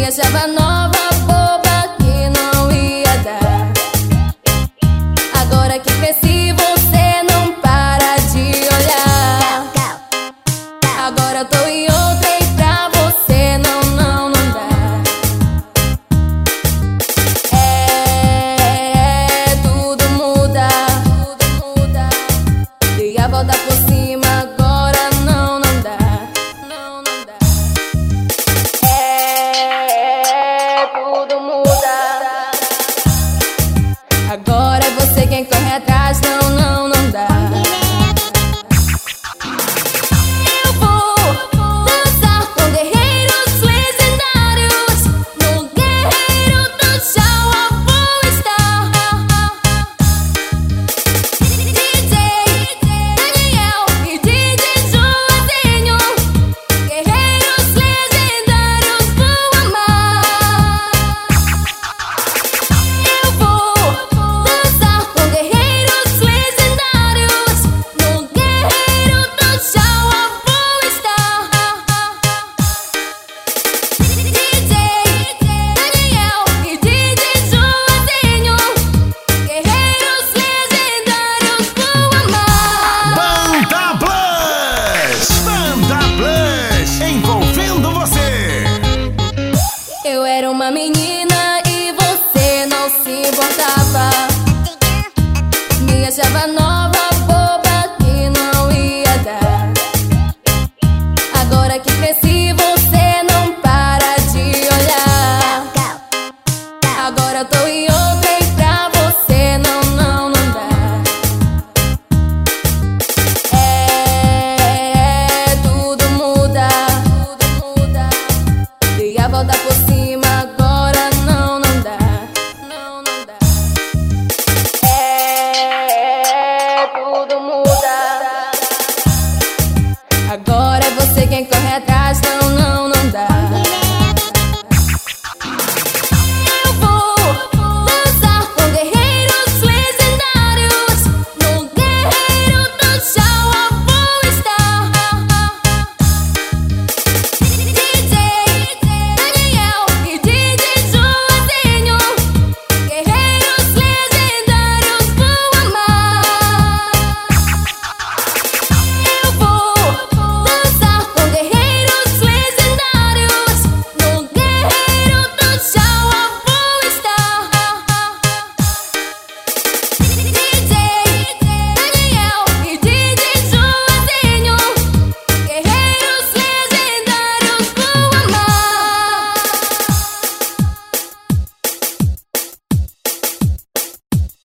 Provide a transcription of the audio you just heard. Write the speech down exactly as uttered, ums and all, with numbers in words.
achava nova, boba, que não ia dar. Agora que cresci, você não para de olhar. Agora tô em outra e pra você não, não, não dá. É, tudo muda, tudo muda. Dei a volta por cima, agora não, não dá. Não, não dá. É, tudo muda. Agora é você quem corre atrás, não, não, não dá. Eu era uma menina e você não se importava. Me achava nova, boba, que não ia dar. Agora que cresci, você não para de olhar. Agora tô em outra e pra você não, não, não dá. É, tudo muda, tudo muda. Dei a volta por